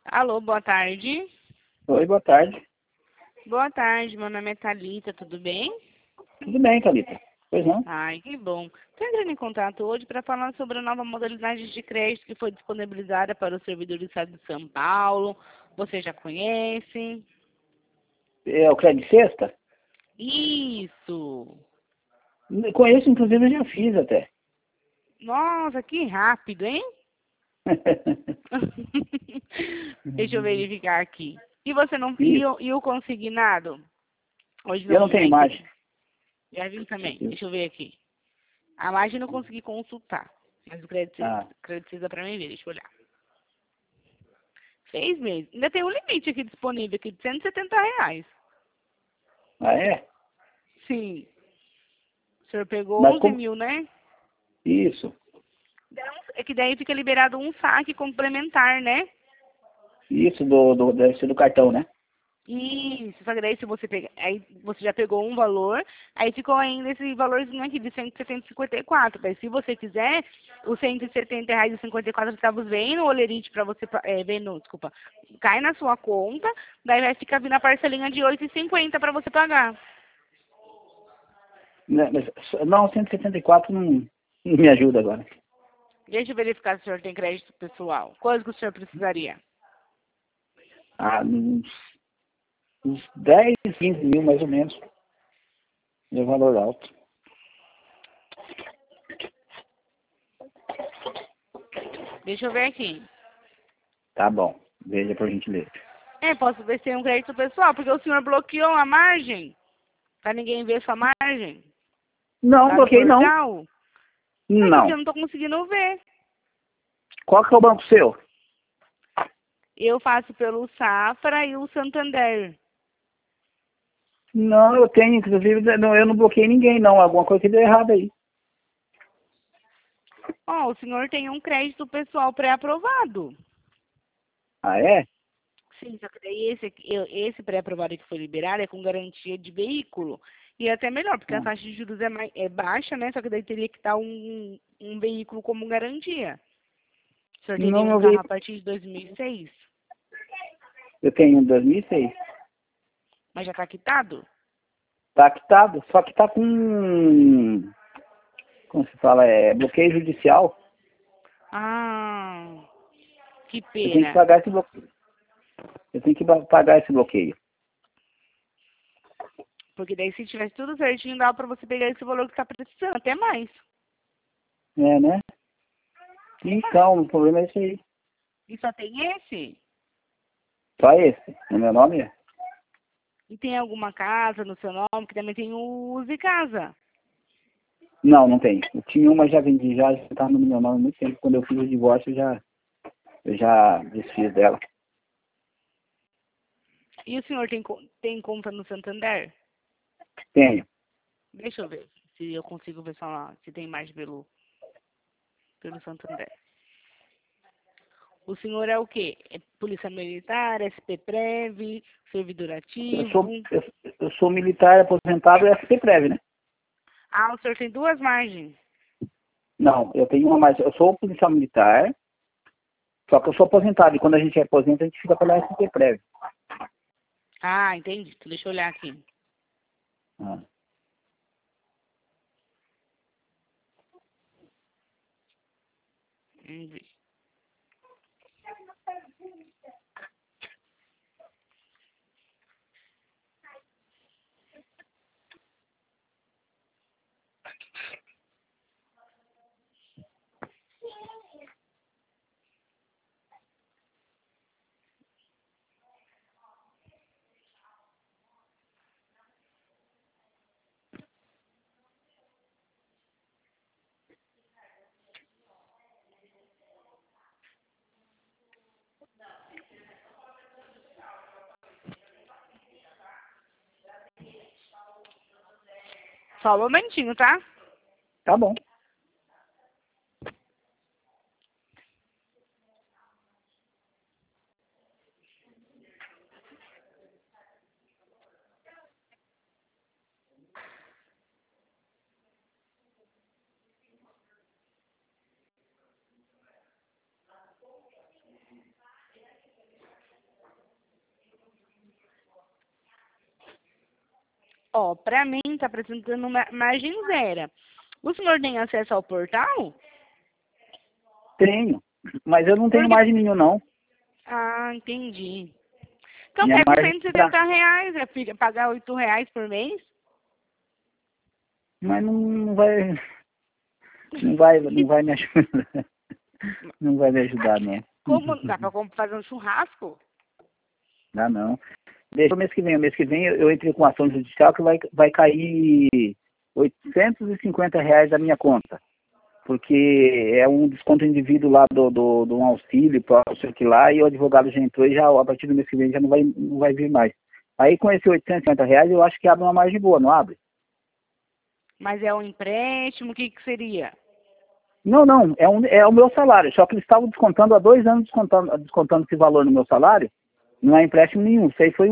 Alô, boa tarde. Oi, boa tarde. Boa tarde, meu nome é Thalita, tudo bem? Tudo bem, Thalita? Pois não? Ai, que bom. Estou entrando em contato hoje para falar sobre a nova modalidade de crédito que foi disponibilizada para o servidor do estado de São Paulo. Você já conhece? É o Crédito Sexta? Isso! Conheço, inclusive, eu já fiz até. Nossa, que rápido, hein? Deixa eu verificar aqui. E você não Isso. e o consignado? Hoje Eu não não tenho vem. imagem. Já vim também. Deixa eu ver aqui. A margem eu não consegui consultar. Mas o Ah, crédito precisa para mim ver. Deixa eu olhar. 6 meses. Ainda tem um limite aqui disponível aqui de R$ 170. é? Sim. O senhor pegou Mas 11 como... mil, né? Isso. É que daí fica liberado um saque complementar, né? Isso deve ser do cartão, né? Isso, só que daí se você pegar, aí você já pegou um valor, aí ficou ainda esse valorzinho aqui de 154. Daí se você quiser, os R$ 170,54 vem no Olerite para você, vem no, desculpa, cai na sua conta, daí vai ficar vindo a parcelinha de 8,50 para você pagar. Não, 174 não me ajuda agora. Deixa eu verificar se o senhor tem crédito pessoal. Quanto que o senhor precisaria? Ah, uns 10, 15 mil, mais ou menos. É valor alto. Deixa eu ver aqui. Tá bom. Veja por gentileza. Posso ver se tem um crédito pessoal, porque o senhor bloqueou a margem, para ninguém ver sua margem, Não, lá no bloqueei não. portal. É porque Não. eu não tô conseguindo ver. Qual que é o banco seu? Eu faço pelo Safra e o Santander. Não, eu tenho, inclusive, eu não bloqueei ninguém, não. Alguma coisa que deu errado aí. O senhor tem um crédito pessoal pré-aprovado. Ah, é? Sim, só que daí esse pré-aprovado que foi liberado é com garantia de veículo. E é até melhor, porque a Ah. taxa de juros é baixa, né? Só que daí teria que estar um veículo como garantia. O senhor teria Não, um meu carro a veículo. partir de 2006, Eu tenho um 2006. mas já está quitado? Tá quitado, só que tá com, como se fala, bloqueio judicial. Ah, que Eu tenho que pena. pagar esse bloqueio. Eu tenho que pagar esse bloqueio. Porque daí se tivesse tudo certinho, dava para você pegar esse valor que está precisando, até mais. É, né? Então, o problema é esse aí. E só tem esse? Só esse. O meu nome é? E tem alguma casa no seu nome que também tem o Use Casa? Não, não tem. Eu tinha uma, já vendi, já tá no meu nome há muito tempo. Quando eu fiz o divórcio, eu já desfiz dela. E o senhor tem conta no Santander? Tenho. Deixa eu ver se eu consigo ver só lá, se tem mais pelo Santander. O senhor é o quê? É Polícia Militar, SP-Prev, servidor Eu ativo? sou, eu, eu sou militar aposentado e SP-Prev, né? Ah, o senhor tem duas margens. Não, eu tenho uma mais. Eu sou policial militar, só que eu sou aposentado. E quando a gente é aposenta, a gente fica pela SP-Prev. Ah, entendi. Deixa eu olhar aqui. Ah. Vamos ver. Só um momentinho, tá? Tá bom. Ó, pra mim tá apresentando uma margem zero. O senhor tem acesso ao portal? Tenho, mas eu não tenho Porque... margem nenhuma, não. Ah, entendi. Então Minha pega os margem tá. R$ 170, filha, pagar R$ 8 por mês. Mas não vai me ajudar. Não vai me ajudar, não. Como dá pra fazer um churrasco? Dá não. Deixa o mês que vem. O mês que vem eu entrei com ação judicial que vai cair R$ 850 da minha conta. Porque é um desconto indivíduo lá do um auxílio, para não sei o que lá, e o advogado já entrou e já, a partir do mês que vem já não vai vir mais. Aí com esse R$ 850 eu acho que abre uma margem boa, não abre? Mas é um empréstimo, o que que seria? Não, é o meu salário, só que eles estavam descontando há 2 anos, descontando esse valor no meu salário, não é empréstimo nenhum. Isso aí foi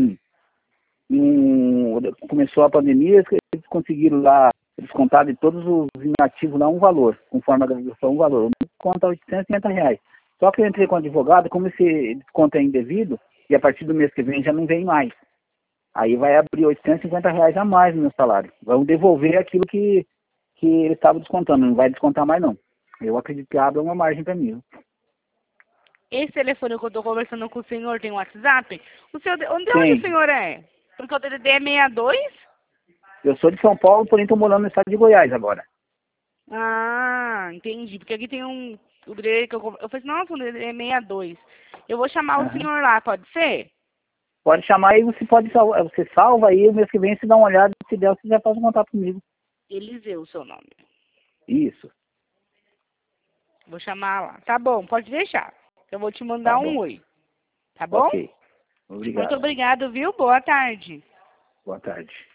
começou a pandemia, eles conseguiram lá descontar de todos os inativos lá um valor, conforme a graduação, um valor. O meu desconto é R$ 850. Só que eu entrei com o advogado, como esse desconto é indevido, e a partir do mês que vem já não vem mais. Aí vai abrir R$ 850 a mais no meu salário. Vão devolver aquilo que ele estava descontando, não vai descontar mais não. Eu acredito que abre uma margem para mim. Esse telefone que eu tô conversando com o senhor tem um WhatsApp? Onde o Tem. senhor é? Porque o DDD é 62? Eu sou de São Paulo, porém estou morando no estado de Goiás agora. Ah, entendi. Porque aqui tem o DDD que eu falei assim, nossa, o DDD é 62. Eu vou chamar o Aham. senhor lá, pode ser? Pode chamar aí, você salva aí, o mês que vem você dá uma olhada, se der, você já faz um contato comigo. Eliseu, o seu nome. Isso, Vou chamar lá. Tá bom, pode deixar. Eu vou te mandar tá um bom. oi. Tá bom? Ok. Muito Obrigado. obrigado, viu? Boa tarde. Boa tarde.